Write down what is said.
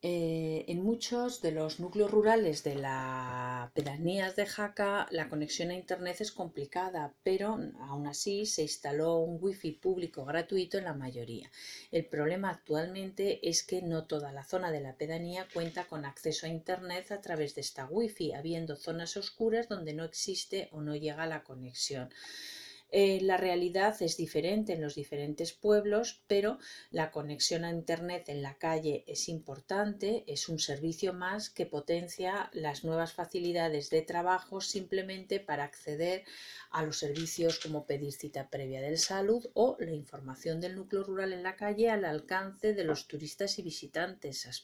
En muchos de los núcleos rurales de las pedanías de Jaca la conexión a internet es complicada, pero aún así se instaló un wifi público gratuito en la mayoría. El problema actualmente es que no toda la zona de la pedanía cuenta con acceso a internet a través de esta wifi, habiendo zonas oscuras donde no existe o no llega la conexión. La realidad es diferente en los diferentes pueblos, pero la conexión a Internet en la calle es importante, es un servicio más que potencia las nuevas facilidades de trabajo simplemente para acceder a los servicios como pedir cita previa de salud o la información del núcleo rural en la calle al alcance de los turistas y visitantes.